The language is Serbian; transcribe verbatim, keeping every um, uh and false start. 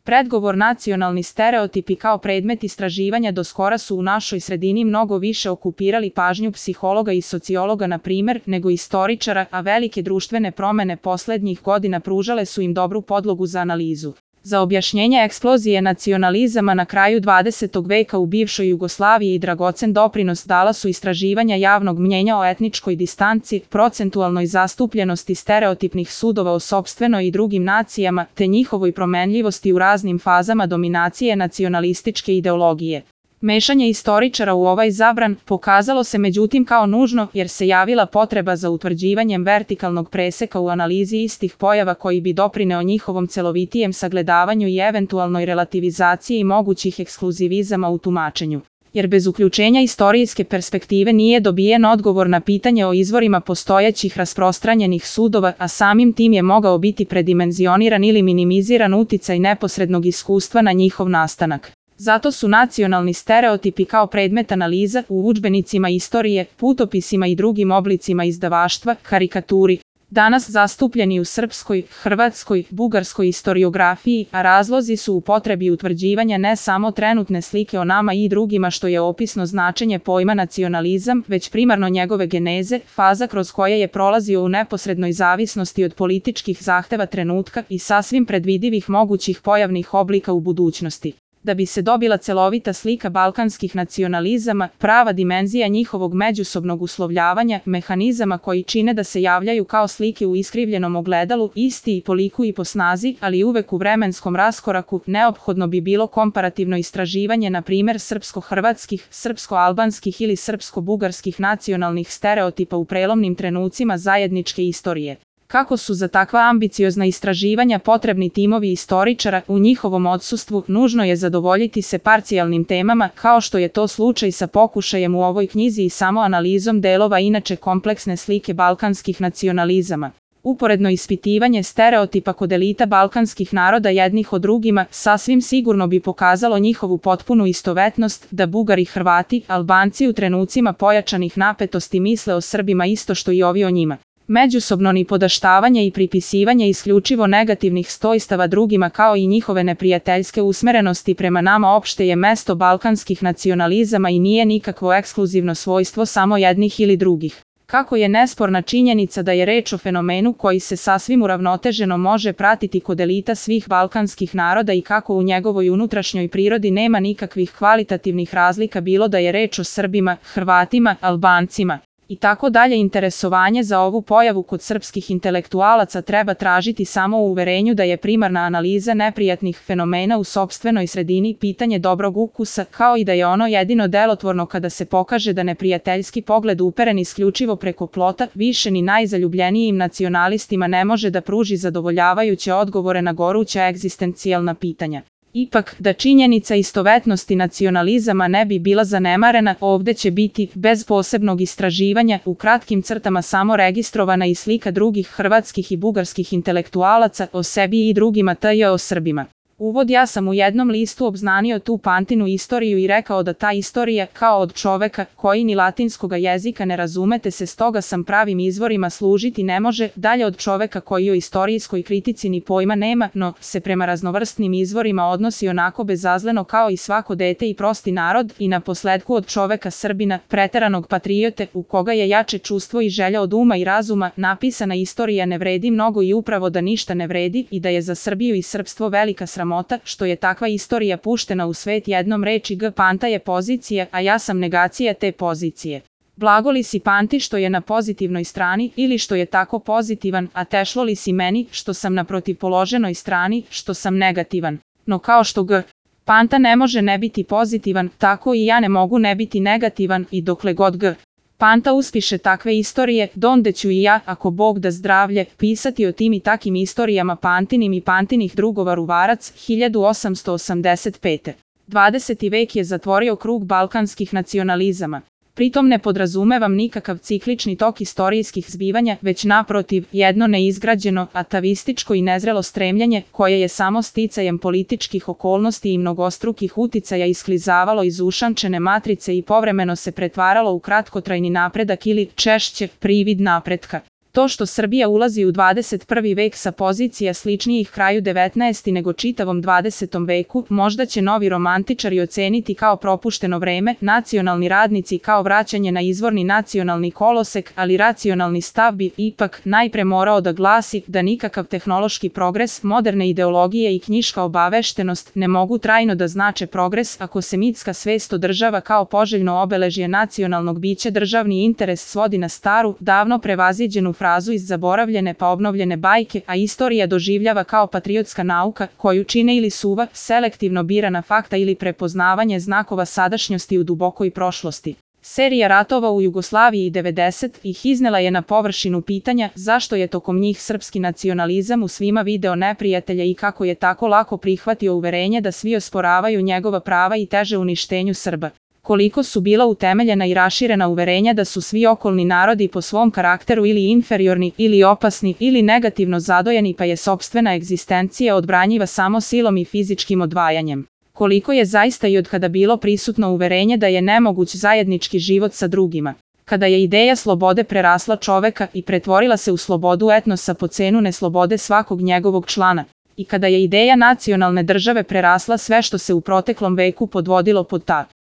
Predgovor nacionalni stereotipi kao predmet istraživanja do skora su u našoj sredini mnogo više okupirali pažnju psihologa i sociologa na primer, nego istoričara, a velike društvene promene poslednjih godina pružale su im dobru podlogu za analizu. Za objašnjenje eksplozije nacionalizama na kraju dvadesetog veka u bivšoj Jugoslaviji i dragocen doprinos dala su istraživanja javnog mnjenja o etničkoj distanci, procentualnoj zastupljenosti stereotipnih sudova o sopstvenoj i drugim nacijama, te njihovoj promenljivosti u raznim fazama dominacije nacionalističke ideologije. Mešanje istoričara u ovaj zabran pokazalo se međutim kao nužno jer se javila potreba za utvrđivanjem vertikalnog preseka u analizi istih pojava koji bi doprineo njihovom celovitijem sagledavanju i eventualnoj relativizaciji mogućih ekskluzivizama u tumačenju. Jer bez uključenja istorijske perspektive nije dobijen odgovor na pitanje o izvorima postojećih rasprostranjenih sudova, a samim tim je mogao biti predimenzioniran ili minimiziran uticaj neposrednog iskustva na njihov nastanak. Zato su nacionalni stereotipi kao predmet analiza u udžbenicima istorije, putopisima i drugim oblicima izdavaštva, karikaturi, danas zastupljeni u srpskoj, hrvatskoj, bugarskoj istoriografiji, a razlozi su u potrebi utvrđivanja ne samo trenutne slike o nama i drugima što je opisno značenje pojma nacionalizam, već primarno njegove geneze, faza kroz koje je prolazio u neposrednoj zavisnosti od političkih zahteva trenutka i sasvim predvidivih mogućih pojavnih oblika u budućnosti. Da bi se dobila celovita slika balkanskih nacionalizama, prava dimenzija njihovog međusobnog uslovljavanja, mehanizama koji čine da se javljaju kao slike u iskrivljenom ogledalu, isti i po liku i po snazi, ali uvek u vremenskom raskoraku, neophodno bi bilo komparativno istraživanje na primer srpsko-hrvatskih, srpsko-albanskih ili srpsko-bugarskih nacionalnih stereotipa u prelomnim trenucima zajedničke istorije. Kako su za takva ambiciozna istraživanja potrebni timovi istoričara, u njihovom odsustvu nužno je zadovoljiti se parcijalnim temama, kao što je to slučaj sa pokušajem u ovoj knjizi i samo analizom delova inače kompleksne slike balkanskih nacionalizama. Uporedno ispitivanje stereotipa kod elita balkanskih naroda jednih o drugima sasvim sigurno bi pokazalo njihovu potpunu istovetnost, da Bugari, Hrvati, Albanci u trenucima pojačanih napetosti misle o Srbima isto što i ovi o njima. Međusobno nipodaštavanje i pripisivanje isključivo negativnih stojstava drugima kao i njihove neprijateljske usmerenosti prema nama opšte je mesto balkanskih nacionalizama i nije nikakvo ekskluzivno svojstvo samo jednih ili drugih. Kako je nesporna činjenica da je reč o fenomenu koji se sasvim uravnoteženo može pratiti kod elita svih balkanskih naroda i kako u njegovoj unutrašnjoj prirodi nema nikakvih kvalitativnih razlika bilo da je reč o Srbima, Hrvatima, Albancima i tako dalje. Interesovanje za ovu pojavu kod srpskih intelektualaca treba tražiti samo u uverenju da je primarna analiza neprijatnih fenomena u sopstvenoj sredini pitanje dobrog ukusa, kao i da je ono jedino delotvorno kada se pokaže da neprijateljski pogled uperen isključivo preko plota više ni najzaljubljenijim nacionalistima ne može da pruži zadovoljavajuće odgovore na goruća egzistencijalna pitanja. Ipak, da činjenica istovetnosti nacionalizama ne bi bila zanemarena, ovde će biti, bez posebnog istraživanja, u kratkim crtama samo registrovana i slika drugih hrvatskih i bugarskih intelektualaca o sebi i drugima tj. o Srbima. Uvod ja sam u jednom listu obznanio tu Pantinu istoriju i rekao da ta istorija, kao od čoveka koji ni latinskoga jezika ne razumete se stoga sam pravim izvorima služiti ne može, dalje od čoveka koji o istorijskoj kritici ni pojma nema, no se prema raznovrstnim izvorima odnosi onako bezazleno kao i svako dete i prosti narod i na posledku od čoveka Srbina, preteranog patriote, u koga je jače čustvo i želja od uma i razuma, napisana istorija ne vredi mnogo i upravo da ništa ne vredi i da je za Srbiju i srpstvo velika sramota što je takva istorija puštena u svet jednom reči G. Panta je pozicija, a ja sam negacija te pozicije. Blago li si Panti što je na pozitivnoj strani ili što je tako pozitivan, a tešlo li si meni što sam na protivpoloženoj strani, što sam negativan. No kao što G. Panta ne može ne biti pozitivan, tako i ja ne mogu ne biti negativan i dokle god G. Panta uspiše takve istorije, donde ću i ja, ako Bog da zdravlje, pisati o tim i takim istorijama Pantinim i Pantinih drugova Ruvarac, hiljadu osamsto osamdeset pete. dvadeseti vek je zatvorio krug balkanskih nacionalizama. Pritom ne podrazumevam nikakav ciklični tok istorijskih zbivanja, već naprotiv, jedno neizgrađeno, atavističko i nezrelo stremljenje, koje je samo sticajem političkih okolnosti i mnogostrukih uticaja isklizavalo iz ušančene matrice i povremeno se pretvaralo u kratkotrajni napredak ili, češće, privid napretka. To što Srbija ulazi u dvadeset prvi vek sa pozicija sličnijih kraju devetnaestom nego čitavom dvadesetom veku, možda će novi romantičari oceniti kao propušteno vreme, nacionalni radnici kao vraćanje na izvorni nacionalni kolosek, ali racionalni stav bi ipak najpre morao da glasi da nikakav tehnološki progres, moderne ideologije i knjiška obaveštenost ne mogu trajno da znače progres ako se mitska svest održava kao poželjno obeležje nacionalnog bića. Državni interes svodi na staru, davno prevaziđenu frazu iz zaboravljene pa obnovljene bajke, a istorija doživljava kao patriotska nauka, koju čine ili suva, selektivno birana fakta ili prepoznavanje znakova sadašnjosti u dubokoj prošlosti. Serija ratova u Jugoslaviji devedesetih iznela je na površinu pitanja zašto je tokom njih srpski nacionalizam u svima video neprijatelja i kako je tako lako prihvatio uverenje da svi osporavaju njegova prava i teže uništenju Srba. Koliko su bila utemeljena i raširena uverenja da su svi okolni narodi po svom karakteru ili inferiorni, ili opasni, ili negativno zadojeni, pa je sopstvena egzistencija odbranjiva samo silom i fizičkim odvajanjem. Koliko je zaista i od kada bilo prisutno uverenje da je nemoguć zajednički život sa drugima. Kada je ideja slobode prerasla čoveka i pretvorila se u slobodu etnosa po cenu neslobode svakog njegovog člana. I kada je ideja nacionalne države prerasla sve što se u proteklom veku podvodilo pod ta